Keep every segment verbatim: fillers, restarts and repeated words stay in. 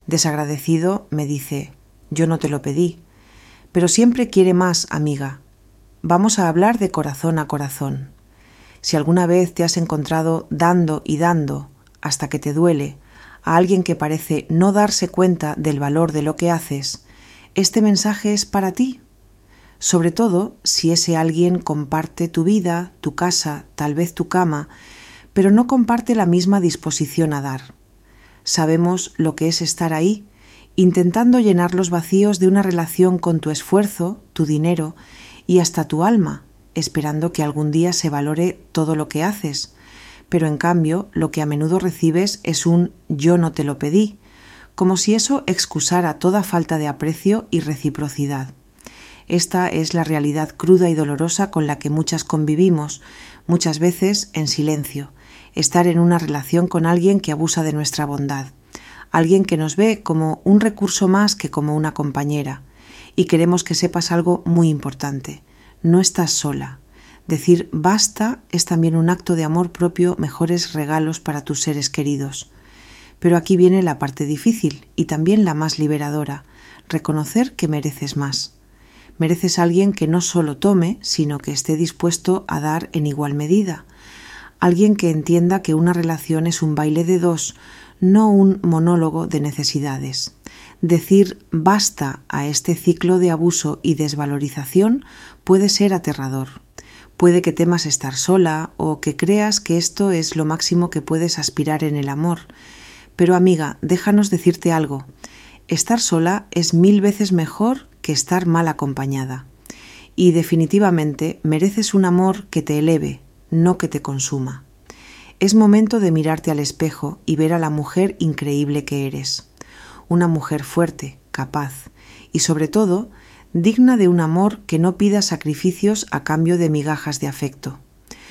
Desagradecido me dice: yo no te lo pedí. Pero siempre quiere más, amiga. Vamos a hablar de corazón a corazón. Si alguna vez te has encontrado dando y dando, hasta que te duele, a alguien que parece no darse cuenta del valor de lo que haces, este mensaje es para ti. Sobre todo si ese alguien comparte tu vida, tu casa, tal vez tu cama, pero no comparte la misma disposición a dar. Sabemos lo que es estar ahí, intentando llenar los vacíos de una relación con tu esfuerzo, tu dinero y hasta tu alma, esperando que algún día se valore todo lo que haces. Pero en cambio, lo que a menudo recibes es un yo no te lo pedí, como si eso excusara toda falta de aprecio y reciprocidad. Esta es la realidad cruda y dolorosa con la que muchas convivimos, muchas veces en silencio, estar en una relación con alguien que abusa de nuestra bondad, alguien que nos ve como un recurso más que como una compañera. Y queremos que sepas algo muy importante: no estás sola. Decir basta es también un acto de amor propio, mejores regalos para tus seres queridos. Pero aquí viene la parte difícil y también la más liberadora: reconocer que mereces más. Mereces a alguien que no solo tome, sino que esté dispuesto a dar en igual medida. Alguien que entienda que una relación es un baile de dos, no un monólogo de necesidades. Decir basta a este ciclo de abuso y desvalorización puede ser aterrador. Puede que temas estar sola o que creas que esto es lo máximo que puedes aspirar en el amor. Pero amiga, déjanos decirte algo. Estar sola es mil veces mejor que estar mal acompañada. Y definitivamente mereces un amor que te eleve, no que te consuma. Es momento de mirarte al espejo y ver a la mujer increíble que eres. Una mujer fuerte, capaz y sobre todo digna de un amor que no pida sacrificios a cambio de migajas de afecto.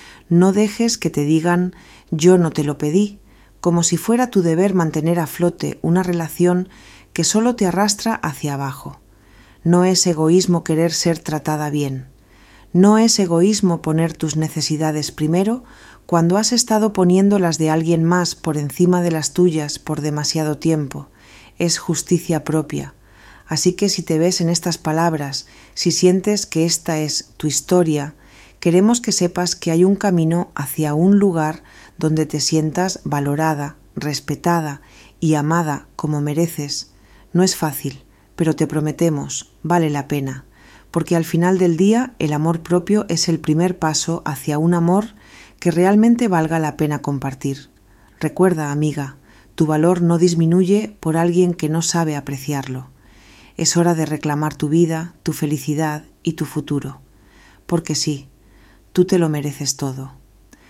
No dejes que te digan yo no te lo pedí, como si fuera tu deber mantener a flote una relación que solo te arrastra hacia abajo. No es egoísmo querer ser tratada bien. No es egoísmo poner tus necesidades primero cuando has estado poniendo las de alguien más por encima de las tuyas por demasiado tiempo. Es justicia propia. Así que si te ves en estas palabras, si sientes que esta es tu historia, queremos que sepas que hay un camino hacia un lugar donde te sientas valorada, respetada y amada como mereces. No es fácil, pero te prometemos, vale la pena, porque al final del día el amor propio es el primer paso hacia un amor que realmente valga la pena compartir. Recuerda, amiga, tu valor no disminuye por alguien que no sabe apreciarlo. Es hora de reclamar tu vida, tu felicidad y tu futuro. Porque sí, tú te lo mereces todo.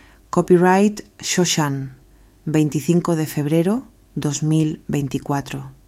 Copyright Shoshan, veinticinco de febrero dos mil veinticuatro.